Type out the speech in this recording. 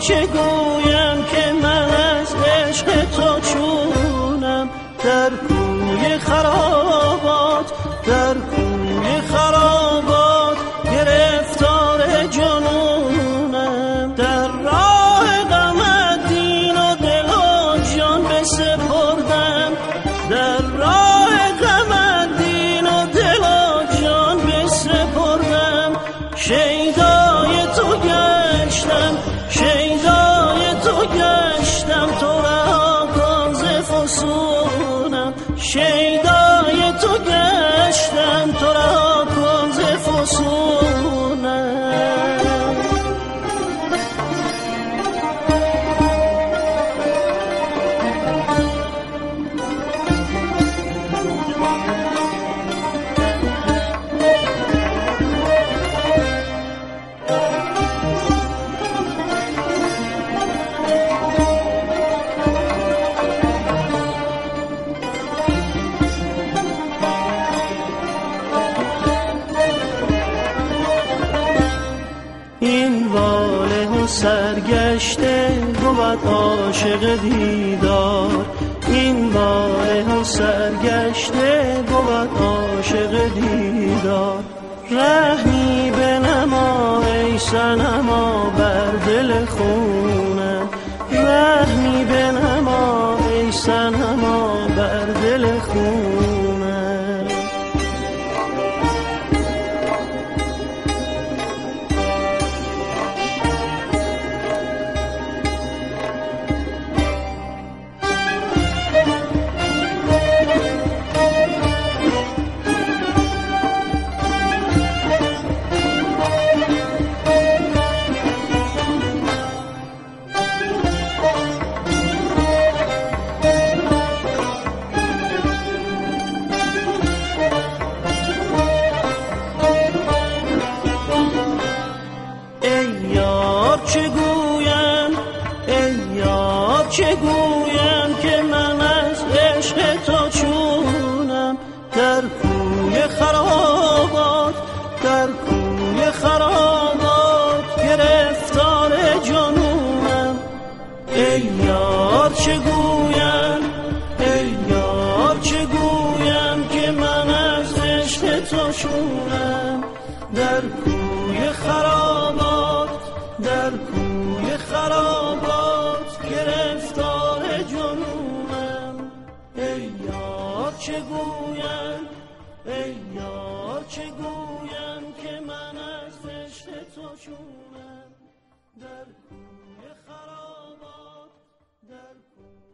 چه گویم که من از عشق تو چونم، در کوی خرابات، در کوی خرابات گرفتار جنونم. در راه غمت دین و دل و جان بسپردم، در راه غمت دین و دل و جان بسپردم. شیدای تو گشتم، شیدای تو گشتم، تو را کن ز فسونم. شیدای تو گشتم، تو را کن ز فسونم. این واله و سرگشته بود عاشق دیدار، این واله و سرگشته بود عاشق دیدار. رحمی بنما ای صنما بر دل خونم، رحمی بنما ای صنما بر دل خونم. چه گویم ای یار، چه گویم که من از عشق تو چونم، در کوی خرابات، در کوی خرابات گرفتار جنونم. ای یار چه گویم ای یار، چه گویم که من از عشق تو چونم، در کوی خرابات، در کوی خرابات گرفتار جنونم. ای یار چه گویم ای یار، چه گویم که من از عشق تو چونم، در کوی خرابات، در کوی